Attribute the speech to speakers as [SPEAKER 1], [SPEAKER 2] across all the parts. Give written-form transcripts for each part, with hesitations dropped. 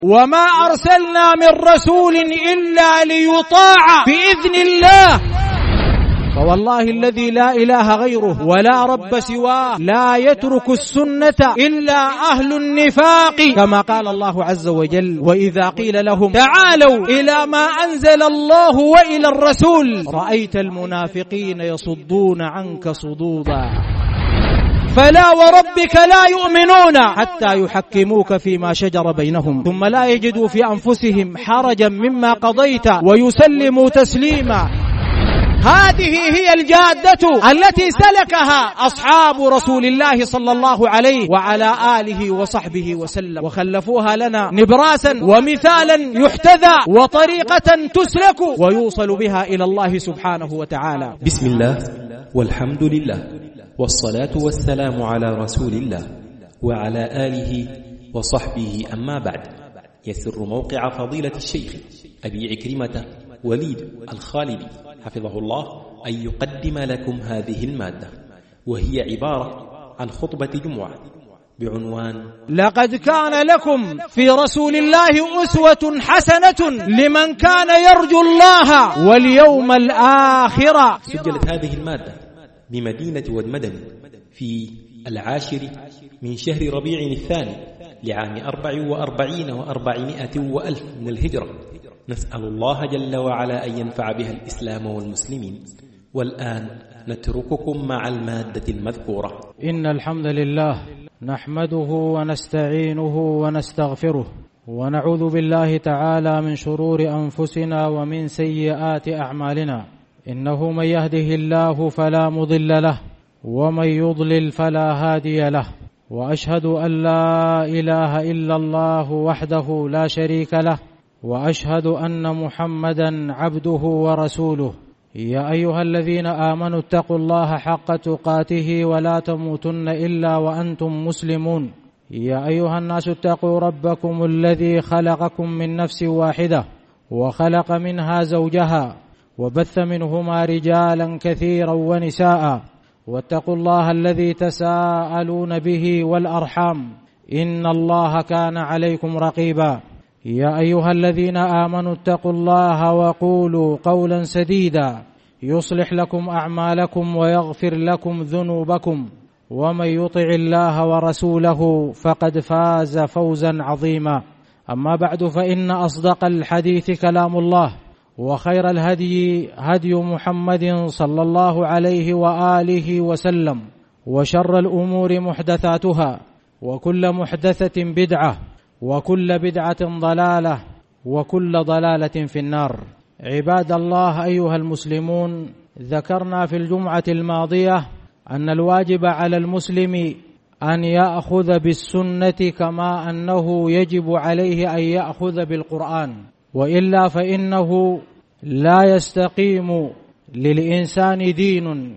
[SPEAKER 1] وما أرسلنا من رسول إلا ليطاع بإذن الله. فوالله الذي لا إله غيره ولا رب سواه لا يترك السنة إلا أهل النفاق، كما قال الله عز وجل: وإذا قيل لهم تعالوا إلى ما أنزل الله وإلى الرسول رأيت المنافقين يصدون عنك صدودا. فلا وربك لا يؤمنون حتى يحكموك فيما شجر بينهم ثم لا يجدوا في أنفسهم حرجا مما قضيت ويسلموا تسليما. هذه هي الجادة التي سلكها أصحاب رسول الله صلى الله عليه وعلى آله وصحبه وسلم، وخلفوها لنا نبراسا ومثالا يحتذى وطريقة تسلك ويوصل بها إلى الله سبحانه وتعالى.
[SPEAKER 2] بسم الله والحمد لله والصلاة والسلام على رسول الله وعلى آله وصحبه، أما بعد. يسر موقع فضيلة الشيخ أبي عكرمة وليد الخالدي حفظه الله أن يقدم لكم هذه المادة، وهي عبارة عن خطبة جمعة بعنوان:
[SPEAKER 1] لقد كان لكم في رسول الله أسوة حسنة لمن كان يرجو الله واليوم الآخر.
[SPEAKER 2] سجلت هذه المادة بمدينة ودمدن في 10 من شهر ربيع الثاني لعام 44 و400 وألف من الهجرة. نسأل الله جل وعلا أن ينفع بها الإسلام والمسلمين. والآن نترككم مع المادة المذكورة.
[SPEAKER 1] إن الحمد لله نحمده ونستعينه ونستغفره ونعوذ بالله تعالى من شرور أنفسنا ومن سيئات أعمالنا. إنه من يهده الله فلا مضل له ومن يضلل فلا هادي له، وأشهد أن لا إله إلا الله وحده لا شريك له، وأشهد أن محمدا عبده ورسوله. يا أيها الذين آمنوا اتقوا الله حق تقاته ولا تموتن إلا وأنتم مسلمون. يا أيها الناس اتقوا ربكم الذي خلقكم من نفس واحدة وخلق منها زوجها وبث منهما رجالا كثيرا ونساء، واتقوا الله الذي تساءلون به والأرحام إن الله كان عليكم رقيبا. يا أيها الذين آمنوا اتقوا الله وقولوا قولا سديدا يصلح لكم أعمالكم ويغفر لكم ذنوبكم، ومن يطع الله ورسوله فقد فاز فوزا عظيما. أما بعد، فإن أصدق الحديث كلام الله، وخير الهدي هدي محمد صلى الله عليه وآله وسلم، وشر الأمور محدثاتها، وكل محدثة بدعة، وكل بدعة ضلالة، وكل ضلالة في النار. عباد الله أيها المسلمون، ذكرنا في الجمعة الماضية أن الواجب على المسلم أن يأخذ بالسنة كما أنه يجب عليه أن يأخذ بالقرآن، وإلا فإنه لا يستقيم للإنسان دين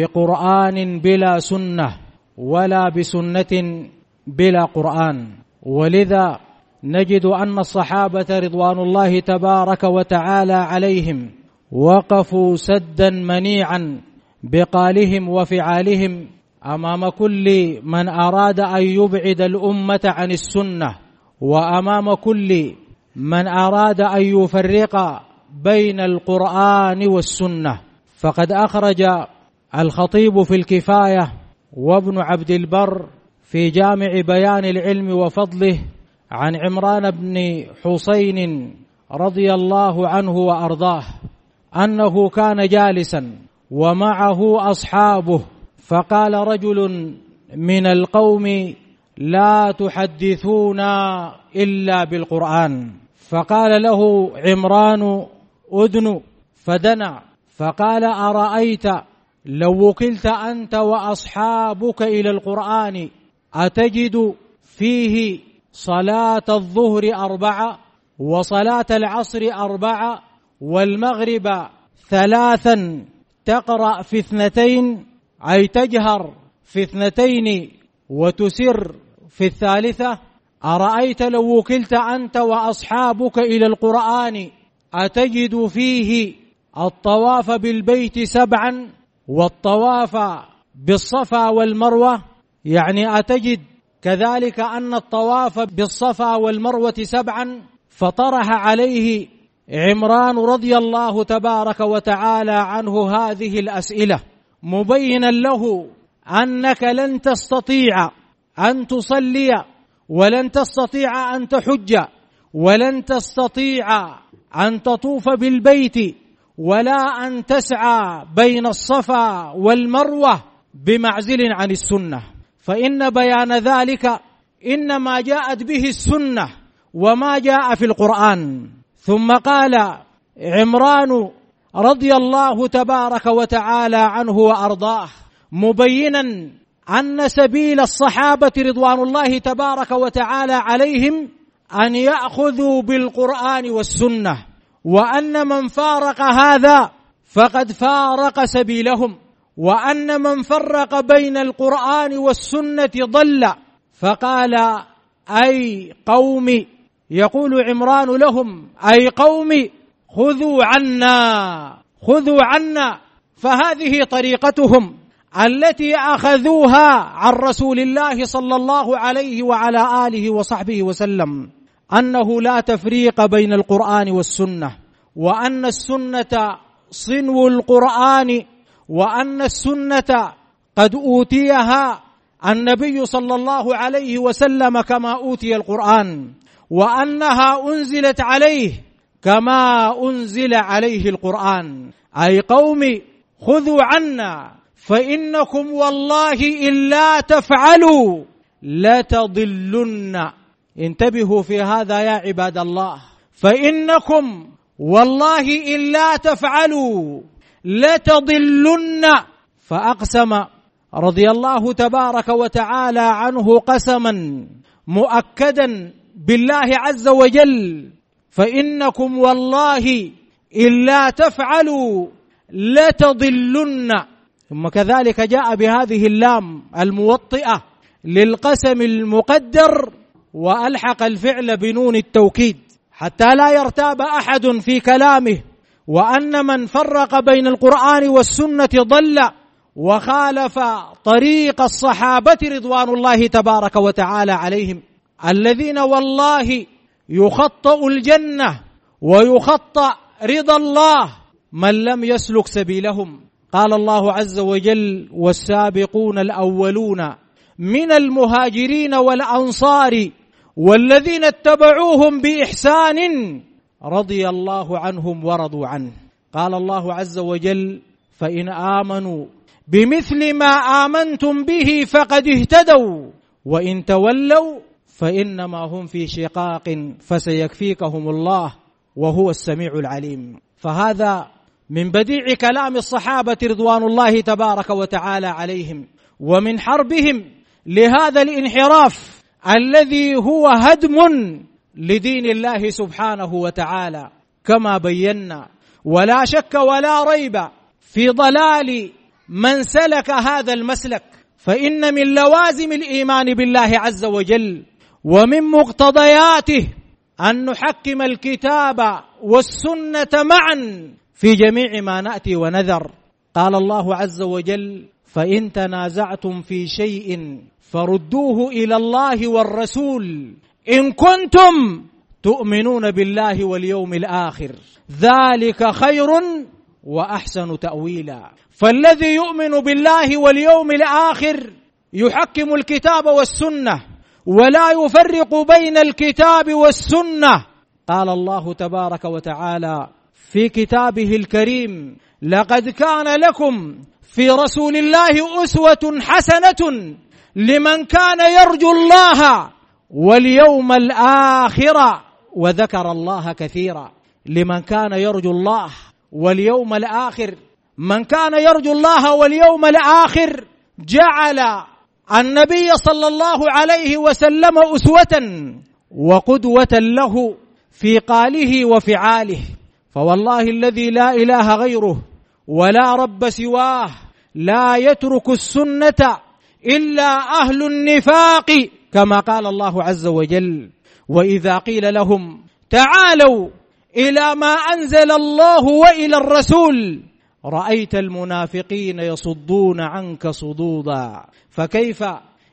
[SPEAKER 1] بقرآن بلا سنة ولا بسنة بلا قرآن. ولذا نجد أن الصحابة رضوان الله تبارك وتعالى عليهم وقفوا سدا منيعا بقالهم وفعالهم أمام كل من أراد أن يبعد الأمة عن السنة، وأمام كل من أراد أن يفرق بين القرآن والسنة. فقد أخرج الخطيب في الكفاية وابن عبد البر في جامع بيان العلم وفضله عن عمران بن حسين رضي الله عنه وأرضاه أنه كان جالسا ومعه أصحابه، فقال رجل من القوم: لا تحدثونا إلا بالقرآن. فقال له عمران: أدن، فدنا، فقال: أرأيت لو وكلت أنت وأصحابك إلى القرآن أتجد فيه صلاة الظهر 4 وصلاة العصر 4 والمغرب 3 تقرأ في 2، أي تجهر في 2 وتسر في 3؟ أرأيت لو وكلت أنت وأصحابك إلى القرآن أتجد فيه الطواف بالبيت 7 والطواف بالصفا والمروة؟ يعني أتجد كذلك أن الطواف بالصفا والمروة 7، فطرح عليه عمران رضي الله تبارك وتعالى عنه هذه الأسئلة، مبينا له أنك لن تستطيع أن تصلي، ولن تستطيع أن تحج، ولن تستطيع أن تطوف بالبيت، ولا أن تسعى بين الصفا والمروة بمعزل عن السنة، فإن بيان ذلك إنما جاءت به السنة وما جاء في القرآن. ثم قال عمران رضي الله تبارك وتعالى عنه وأرضاه مبينا أن سبيل الصحابة رضوان الله تبارك وتعالى عليهم أن يأخذوا بالقرآن والسنة، وأن من فارق هذا فقد فارق سبيلهم، وأن من فرق بين القرآن والسنة ضل. فقال أي قوم، يقول عمران لهم أي قوم خذوا عنا، فهذه طريقتهم التي أخذوها عن رسول الله صلى الله عليه وعلى آله وصحبه وسلم، أنه لا تفريق بين القرآن والسنة، وأن السنة صنو القرآن، وأن السنة قد أوتيها النبي صلى الله عليه وسلم كما أوتي القرآن، وأنها أنزلت عليه كما أنزل عليه القرآن. أي قوم خذوا عنا فإنكم والله إن لا تفعلوا لتضلن. انتبهوا في هذا يا عباد الله، فإنكم والله إن لا تفعلوا لتضلن. فأقسم رضي الله تبارك وتعالى عنه قسما مؤكدا بالله عز وجل، فإنكم والله إن لا تفعلوا لتضلن. ثم كذلك جاء بهذه اللام الموطئة للقسم المقدر، وألحق الفعل بنون التوكيد حتى لا يرتاب أحد في كلامه، وأن من فرق بين القرآن والسنة ضل وخالف طريق الصحابة رضوان الله تبارك وتعالى عليهم، الذين والله يخطأ الجنة ويخطأ رضا الله من لم يسلك سبيلهم. قال الله عز وجل والسابقون الأولون من المهاجرين والأنصار والذين اتبعوهم بإحسان رضي الله عنهم ورضوا عنه. قال الله عز وجل فإن آمنوا بمثل ما آمنتم به فقد اهتدوا وإن تولوا فإنما هم في شقاق فسيكفيكهم الله وهو السميع العليم. فهذا من بديع كلام الصحابة رضوان الله تبارك وتعالى عليهم، ومن حربهم لهذا الانحراف الذي هو هدم لدين الله سبحانه وتعالى كما بينا. ولا شك ولا ريب في ضلال من سلك هذا المسلك، فإن من لوازم الإيمان بالله عز وجل ومن مقتضياته أن نحكم الكتاب والسنة معا في جميع ما نأتي ونذر. قال الله عز وجل فإن تنازعتم في شيء فردوه إلى الله والرسول إن كنتم تؤمنون بالله واليوم الآخر ذلك خير وأحسن تأويلا. فالذي يؤمن بالله واليوم الآخر يحكم الكتاب والسنة ولا يفرق بين الكتاب والسنة. قال الله تبارك وتعالى في كتابه الكريم لقد كان لكم في رسول الله أسوة حسنة لمن كان يرجو الله واليوم الآخر وذكر الله كثيرا. لمن كان يرجو الله واليوم الآخر، من كان يرجو الله واليوم الآخر جعل النبي صلى الله عليه وسلم أسوة وقدوة له في قاله وفعاله. فوالله الذي لا إله غيره ولا رب سواه لا يترك السنة إلا أهل النفاق كما قال الله عز وجل وإذا قيل لهم تعالوا إلى ما أنزل الله وإلى الرسول رأيت المنافقين يصدون عنك صدودا. فكيف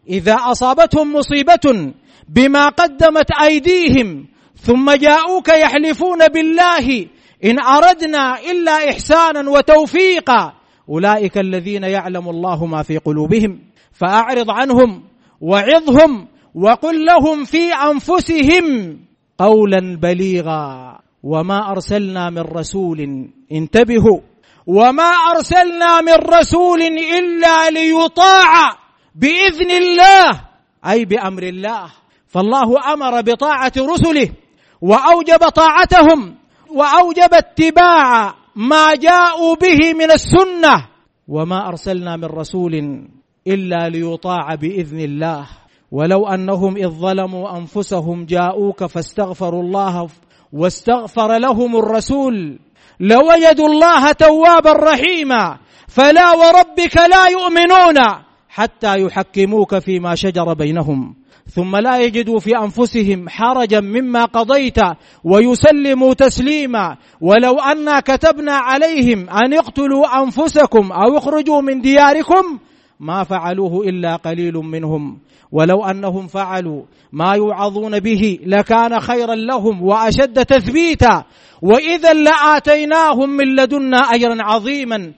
[SPEAKER 1] إذا أصابتهم مصيبة بما قدمت أيديهم ثم جاءوك يحلفون بالله إن أردنا إلا إحسانا وتوفيقا أولئك الذين يعلم الله ما في قلوبهم فأعرض عنهم وعظهم وقل لهم في أنفسهم قولا بليغا وما أرسلنا من رسول، انتبهوا، وما أرسلنا من رسول إلا ليطاع بإذن الله، أي بأمر الله. فالله أمر بطاعة رسله وأوجب طاعتهم وأوجب اتباع ما جاءوا به من السنة. وما أرسلنا من رسول إلا ليطاع بإذن الله ولو أنهم إذ ظلموا أنفسهم جاءوك فاستغفروا الله واستغفر لهم الرسول لوجدوا الله توابا رحيما فلا وربك لا يؤمنون حتى يحكموك فيما شجر بينهم ثم لا يجدوا في أنفسهم حرجا مما قضيت ويسلموا تسليما ولو أنا كتبنا عليهم أن اقتلوا أنفسكم أو اخرجوا من دياركم ما فعلوه إلا قليل منهم ولو أنهم فعلوا ما يوعظون به لكان خيرا لهم وأشد تثبيتا وإذا لآتيناهم من لدنا أجرا عظيما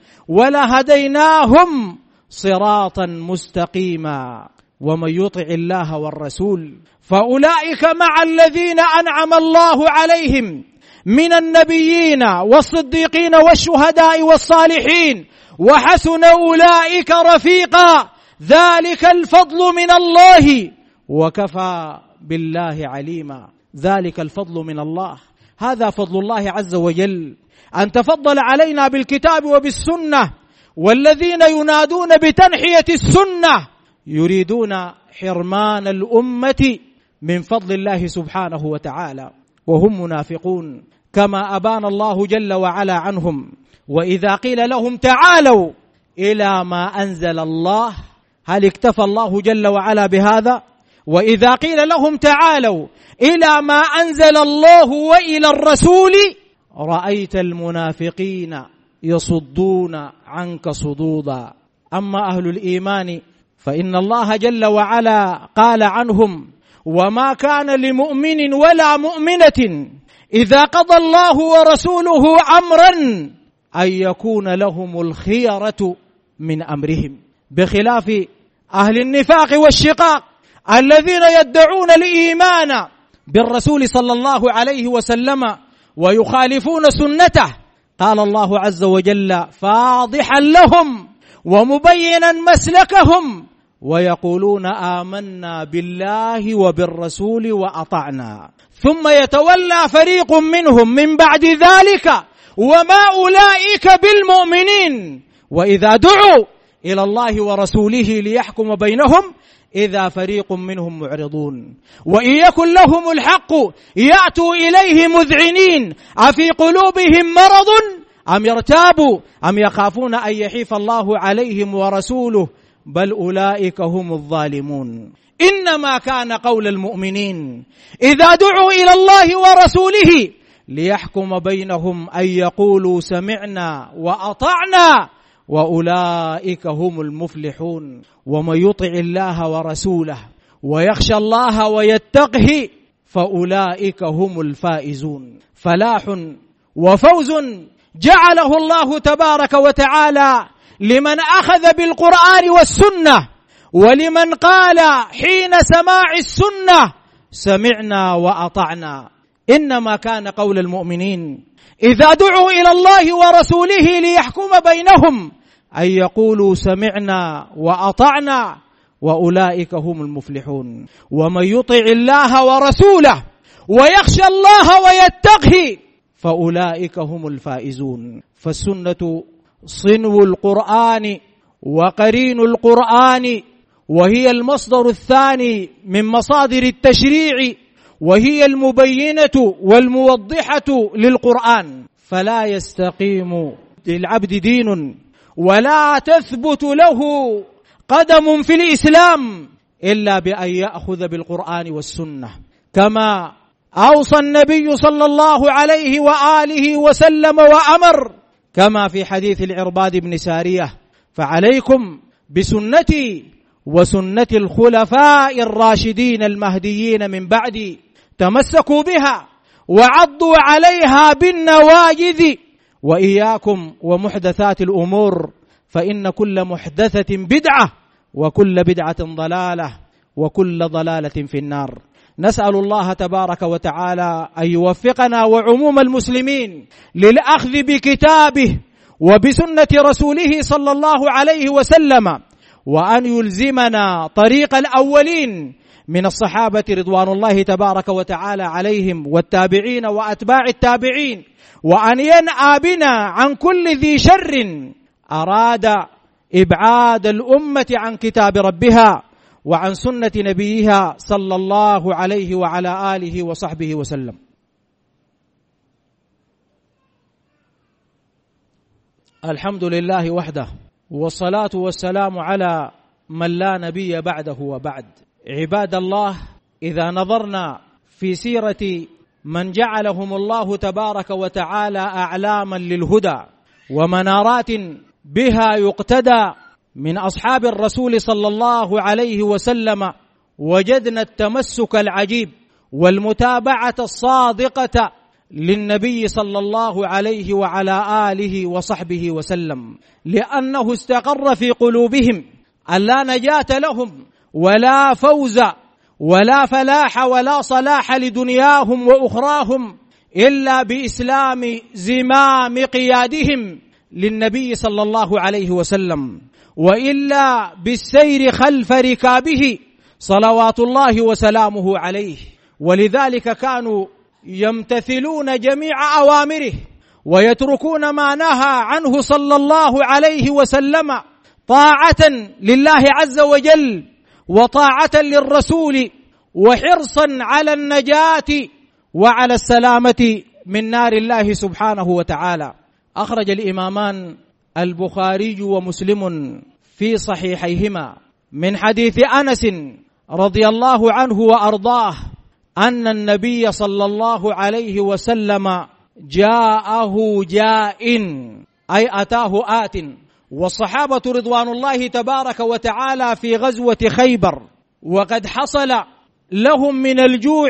[SPEAKER 1] ولهديناهم صراطا مستقيما. ومن يطع الله والرسول فأولئك مع الذين أنعم الله عليهم من النبيين والصديقين والشهداء والصالحين وحسن أولئك رفيقا ذلك الفضل من الله وكفى بالله عليما. ذلك الفضل من الله، هذا فضل الله عز وجل أن تفضل علينا بالكتاب وبالسنة. والذين ينادون بتنحية السنة يريدون حرمان الأمة من فضل الله سبحانه وتعالى وهم منافقون كما أبان الله جل وعلا عنهم. وإذا قيل لهم تعالوا إلى ما أنزل الله، هل اكتفى الله جل وعلا بهذا؟ وإذا قيل لهم تعالوا إلى ما أنزل الله وإلى الرسول رأيت المنافقين يصدون عنك صدودا. أما أهل الإيمان فإن الله جل وعلا قال عنهم وما كان لمؤمن ولا مؤمنة إذا قضى الله ورسوله أمرا أن يكون لهم الخيرة من أمرهم، بخلاف أهل النفاق والشقاق الذين يدعون الإيمان بالرسول صلى الله عليه وسلم ويخالفون سنته. قال الله عز وجل فاضحا لهم ومبينا مسلكهم ويقولون آمنا بالله وبالرسول وأطعنا ثم يتولى فريق منهم من بعد ذلك وما أولئك بالمؤمنين وإذا دعوا إلى الله ورسوله ليحكم بينهم إذا فريق منهم معرضون وإن يكن لهم الحق يأتوا إليه مذعنين أفي قلوبهم مرض أم يرتابوا أم يخافون أن يحيف الله عليهم ورسوله بل أولئك هم الظالمون. إنما كان قول المؤمنين إذا دعوا إلى الله ورسوله ليحكم بينهم أن يقولوا سمعنا وأطعنا وأولئك هم المفلحون. ومن يطع الله ورسوله ويخشى الله ويتقه فأولئك هم الفائزون. فلاح وفوز جعله الله تبارك وتعالى لمن أخذ بالقرآن والسنة ولمن قال حين سماع السنة سمعنا وأطعنا. إنما كان قول المؤمنين إذا دعوا إلى الله ورسوله ليحكم بينهم أن يقولوا سمعنا وأطعنا وأولئك هم المفلحون. ومن يطع الله ورسوله ويخشى الله ويتقه فأولئك هم الفائزون. فالسنة صنو القرآن وقرين القرآن وهي المصدر الثاني من مصادر التشريع وهي المبينة والموضحة للقرآن. فلا يستقيم للعبد دين ولا تثبت له قدم في الإسلام إلا بأن يأخذ بالقرآن والسنة كما أوصى النبي صلى الله عليه وآله وسلم وأمر كما في حديث العرباد بن سارية فعليكم بسنتي وسنة الخلفاء الراشدين المهديين من بعدي، تمسكوا بها وعضوا عليها بالنواجذ، وإياكم ومحدثات الأمور، فإن كل محدثة بدعة وكل بدعة ضلالة وكل ضلالة في النار. نسأل الله تبارك وتعالى أن يوفقنا وعموم المسلمين للأخذ بكتابه وبسنة رسوله صلى الله عليه وسلم، وأن يلزمنا طريق الأولين من الصحابة رضوان الله تبارك وتعالى عليهم والتابعين وأتباع التابعين، وأن ينأى بنا عن كل ذي شر أراد إبعاد الأمة عن كتاب ربها وعن سنة نبيها صلى الله عليه وعلى آله وصحبه وسلم. الحمد لله وحده، والصلاة والسلام على من لا نبي بعده وبعد. عباد الله، إذا نظرنا في سيرة من جعلهم الله تبارك وتعالى أعلاما للهدى ومنارات بها يقتدى من أصحاب الرسول صلى الله عليه وسلم، وجدنا التمسك العجيب والمتابعة الصادقة للنبي صلى الله عليه وعلى آله وصحبه وسلم، لأنه استقر في قلوبهم أن لا نجاة لهم ولا فوز ولا فلاح ولا صلاح لدنياهم وأخراهم إلا بإسلام زمام قيادهم للنبي صلى الله عليه وسلم، وإلا بالسير خلف ركابه صلوات الله وسلامه عليه. ولذلك كانوا يمتثلون جميع أوامره ويتركون ما نهى عنه صلى الله عليه وسلم، طاعة لله عز وجل وطاعة للرسول، وحرصا على النجاة وعلى السلامة من نار الله سبحانه وتعالى. أخرج الإمامان البخاري ومسلم في صحيحيهما من حديث أنس رضي الله عنه وأرضاه أن النبي صلى الله عليه وسلم جاءه جاء، أي أتاه آت، والصحابة رضوان الله تبارك وتعالى في غزوة خيبر، وقد حصل لهم من الجوع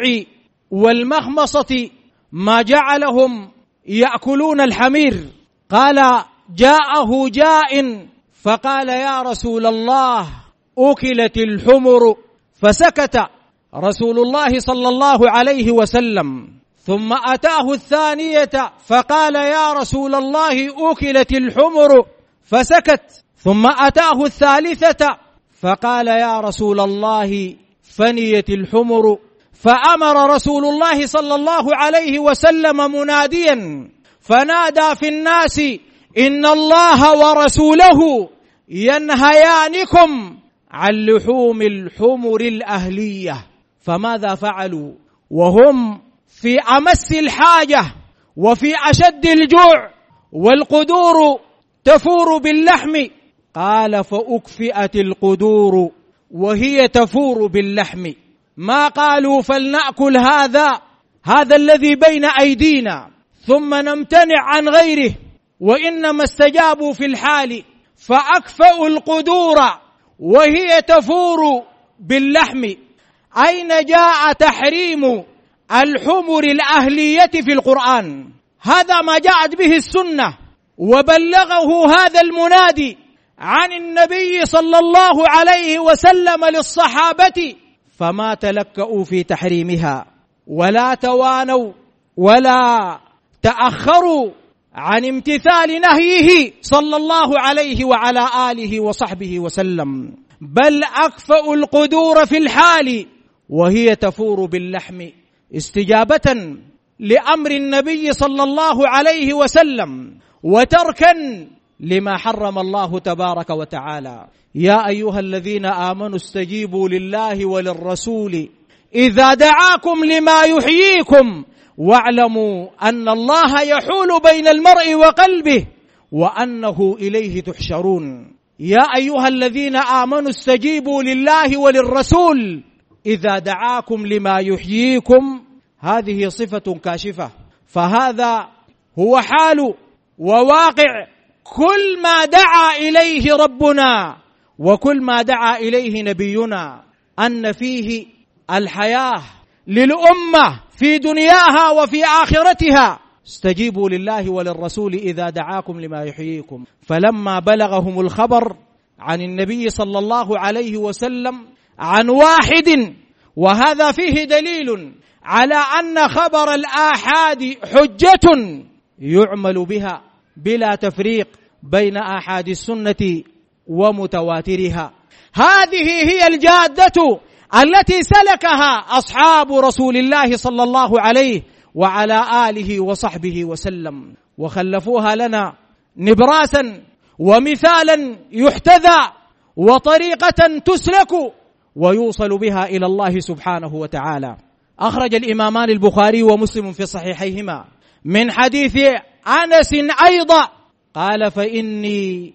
[SPEAKER 1] والمخمصة ما جعلهم يأكلون الحمير. قال جاءه جاء فقال يا رسول الله أكلت الحمر، فسكت رسول الله صلى الله عليه وسلم. ثم أتاه الثانية فقال يا رسول الله أكلت الحمر، فسكت. ثم أتاه الثالثة فقال يا رسول الله فنيت الحمر، فأمر رسول الله صلى الله عليه وسلم مناديا فنادى في الناس إن الله ورسوله ينهيانكم عن لحوم الحمر الأهلية. فماذا فعلوا وهم في أمس الحاجة وفي أشد الجوع والقدور تفور باللحم؟ قال فأكفئت القدور وهي تفور باللحم. ما قالوا فلنأكل هذا الذي بين أيدينا ثم نمتنع عن غيره، وإنما استجابوا في الحال فأكفأوا القدور وهي تفور باللحم. أين جاء تحريم الحمر الأهلية في القرآن؟ هذا ما جاءت به السنة، وبلغه هذا المنادي عن النبي صلى الله عليه وسلم للصحابة، فما تلكأوا في تحريمها ولا توانوا ولا تأخروا عن امتثال نهيه صلى الله عليه وعلى آله وصحبه وسلم، بل أكفأوا القدور في الحال وهي تفور باللحم استجابة لأمر النبي صلى الله عليه وسلم وتركا لما حرم الله تبارك وتعالى. يا أيها الذين آمنوا استجيبوا لله وللرسول إذا دعاكم لما يحييكم واعلموا أن الله يحول بين المرء وقلبه وأنه إليه تحشرون. يا أيها الذين آمنوا استجيبوا لله وللرسول إذا دعاكم لما يحييكم، هذه صفة كاشفة، فهذا هو حال وواقع كل ما دعا إليه ربنا وكل ما دعا إليه نبينا أن فيه الحياة للأمة في دنياها وفي آخرتها. استجيبوا لله وللرسول إذا دعاكم لما يحييكم. فلما بلغهم الخبر عن النبي صلى الله عليه وسلم عن واحد، وهذا فيه دليل على أن خبر الآحاد حجة يعمل بها بلا تفريق بين آحاد السنة ومتواترها. هذه هي الجادة التي سلكها أصحاب رسول الله صلى الله عليه وعلى آله وصحبه وسلم، وخلفوها لنا نبراسا ومثالا يحتذى وطريقة تسلك ويوصل بها إلى الله سبحانه وتعالى. أخرج الإمامان البخاري ومسلم في صحيحيهما من حديث أنس أيضا قال: فإني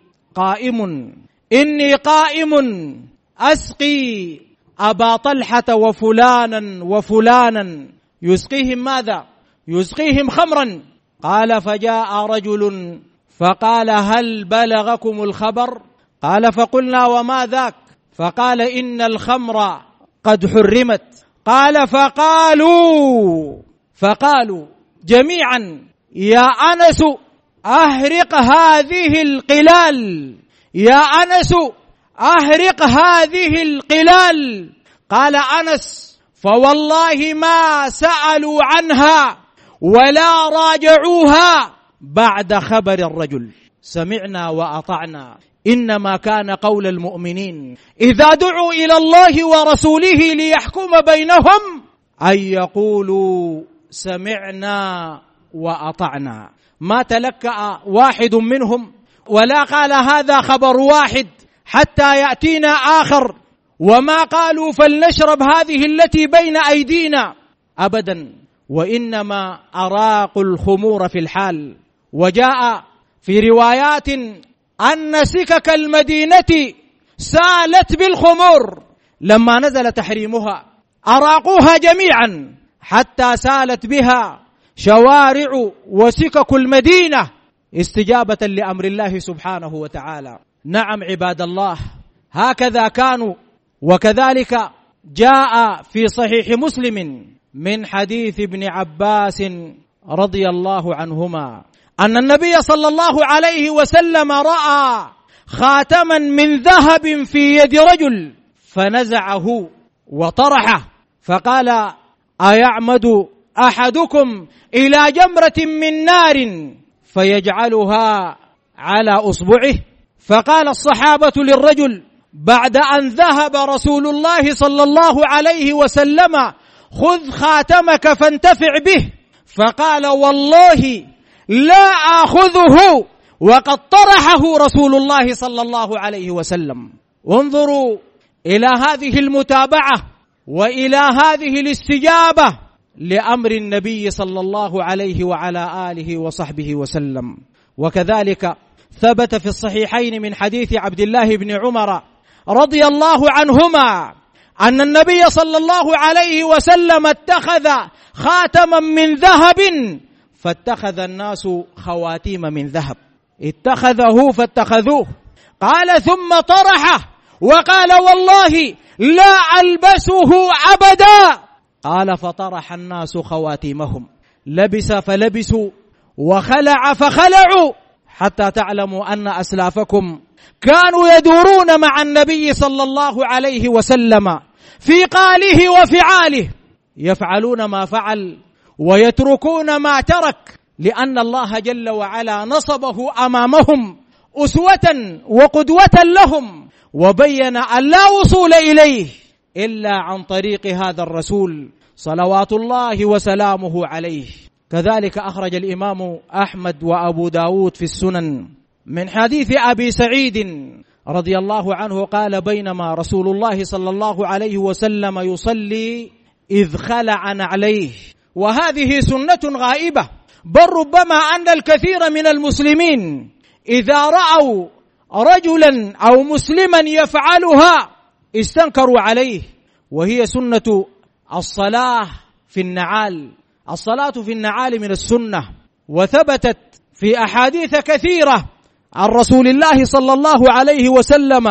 [SPEAKER 1] قائم أسقي أبا طلحة وفلانا يسقيهم ماذا؟ يسقيهم خمرا. قال: فجاء رجل فقال: هل بلغكم الخبر؟ قال: فقلنا: وما ذاك؟ فقال: إن الخمر قد حرمت. قال: فقالوا جميعا: يا أنس أهرق هذه القلال، يا أنس أهرق هذه القلال. قال أنس: فوالله ما سألوا عنها ولا راجعوها بعد خبر الرجل. سمعنا وأطعنا، إنما كان قول المؤمنين إذا دعوا إلى الله ورسوله ليحكم بينهم أن يقولوا سمعنا وأطعنا. ما تلكأ واحد منهم ولا قال هذا خبر واحد حتى يأتينا آخر، وما قالوا فلنشرب هذه التي بين أيدينا أبدا، وإنما أراقوا الخمور في الحال. وجاء في روايات أن سكك المدينة سالت بالخمور لما نزل تحريمها، أراقوها جميعا حتى سالت بها شوارع وسكك المدينة استجابة لأمر الله سبحانه وتعالى. نعم عباد الله، هكذا كانوا. وكذلك جاء في صحيح مسلم من حديث ابن عباس رضي الله عنهما أن النبي صلى الله عليه وسلم رأى خاتما من ذهب في يد رجل فنزعه وطرحه، فقال: أيعمد أحدكم إلى جمرة من نار فيجعلها على أصبعه؟ فقال الصحابة للرجل بعد أن ذهب رسول الله صلى الله عليه وسلم: خذ خاتمك فانتفع به. فقال: والله لا آخذه وقد طرحه رسول الله صلى الله عليه وسلم. انظروا إلى هذه المتابعة وإلى هذه الاستجابة لأمر النبي صلى الله عليه وعلى آله وصحبه وسلم. وكذلك ثبت في الصحيحين من حديث عبد الله بن عمر رضي الله عنهما أن النبي صلى الله عليه وسلم اتخذ خاتما من ذهب فاتخذ الناس خواتيم من ذهب، اتخذه فاتخذوه. قال: ثم طرحه وقال: والله لا ألبسه أبدا. قال: فطرح الناس خواتيمهم، لبس فلبسوا وخلع فخلعوا، حتى تعلموا أن أسلافكم كانوا يدورون مع النبي صلى الله عليه وسلم في قاله وفعاله، يفعلون ما فعل ويتركون ما ترك، لأن الله جل وعلا نصبه أمامهم أسوة وقدوة لهم، وبين أن لا وصول إليه إلا عن طريق هذا الرسول صلوات الله وسلامه عليه. كذلك أخرج الإمام أحمد وأبو داود في السنن من حديث أبي سعيد رضي الله عنه قال: بينما رسول الله صلى الله عليه وسلم يصلي إذ خلع نعليه. وهذه سنة غائبة، بل ربما أن الكثير من المسلمين إذا رأوا رجلا أو مسلما يفعلها استنكروا عليه، وهي سنة الصلاة في النعال. الصلاة في النعال من السنة، وثبتت في أحاديث كثيرة عن رسول الله صلى الله عليه وسلم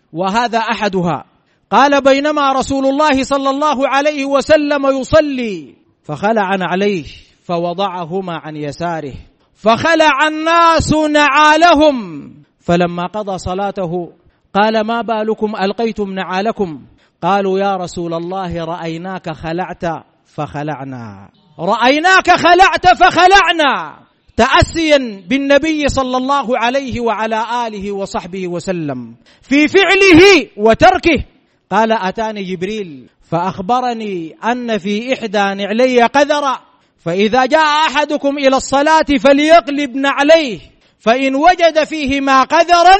[SPEAKER 1] وهذا أحدها. قال: بينما رسول الله صلى الله عليه وسلم يصلي فخلع نعليه فوضعهما عن يساره، فخلع الناس نعالهم، فلما قضى صلاته قال: ما بالكم ألقيتم نعالكم؟ قالوا: يا رسول الله رأيناك خلعت فخلعنا، رأيناك خلعت فخلعنا، تأسيا بالنبي صلى الله عليه وعلى آله وصحبه وسلم في فعله وتركه. قال: أتاني جبريل فأخبرني أن في إحدى نعلي قذرا، فإذا جاء أحدكم إلى الصلاة فليقلب نعليه، فإن وجد فيهما قذرا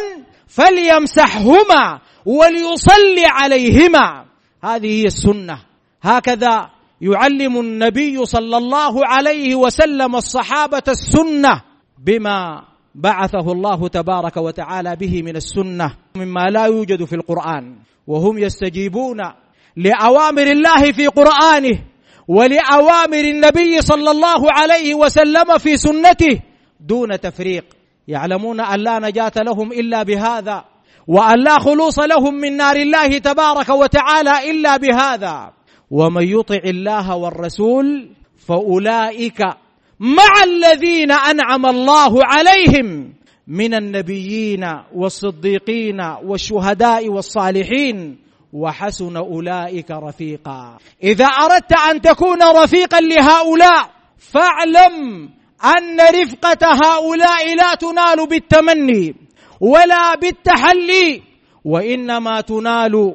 [SPEAKER 1] فليمسحهما وليصلي عليهما. هذه هي السنة، هكذا يعلم النبي صلى الله عليه وسلم الصحابة السنة بما بعثه الله تبارك وتعالى به من السنة مما لا يوجد في القرآن، وهم يستجيبون لأوامر الله في قرآنه ولأوامر النبي صلى الله عليه وسلم في سنته دون تفريق، يعلمون أن لا نجاة لهم إلا بهذا، وأن لا خلوص لهم من نار الله تبارك وتعالى إلا بهذا. ومن يطع الله والرسول فأولئك مع الذين أنعم الله عليهم من النبيين والصديقين والشهداء والصالحين وحسن أولئك رفيقا. إذا أردت أن تكون رفيقا لهؤلاء فاعلم أن رفقة هؤلاء لا تنال بالتمني ولا بالتحلي، وإنما تنال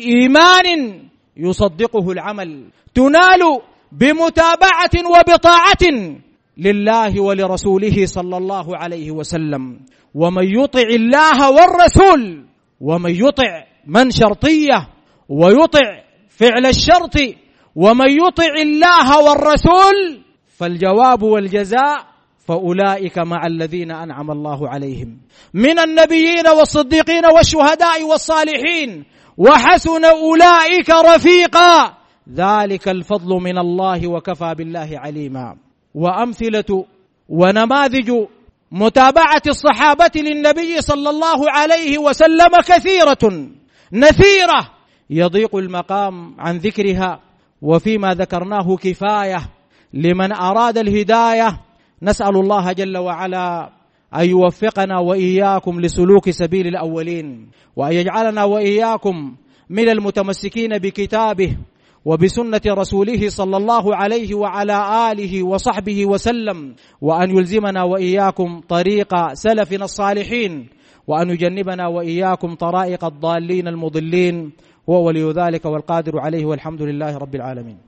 [SPEAKER 1] بإيمان يصدقه العمل، تنال بمتابعة وبطاعة لله ولرسوله صلى الله عليه وسلم. ومن يطع الله والرسول، ومن يطع من شرطية ويطع فعل الشرط، ومن يطع الله والرسول فالجواب والجزاء فأولئك مع الذين أنعم الله عليهم من النبيين والصديقين والشهداء والصالحين وحسن أولئك رفيقا، ذلك الفضل من الله وكفى بالله عليما. وأمثلة ونماذج متابعة الصحابة للنبي صلى الله عليه وسلم كثيرة نثيرة يضيق المقام عن ذكرها، وفيما ذكرناه كفاية لمن أراد الهداية. نسأل الله جل وعلا أن يوفقنا وإياكم لسلوك سبيل الأولين، وأن يجعلنا وإياكم من المتمسكين بكتابه وبسنة رسوله صلى الله عليه وعلى آله وصحبه وسلم، وأن يلزمنا وإياكم طريق سلفنا الصالحين، وأن يجنبنا وإياكم طرائق الضالين المضلين، هو ولي ذلك والقادر عليه، والحمد لله رب العالمين.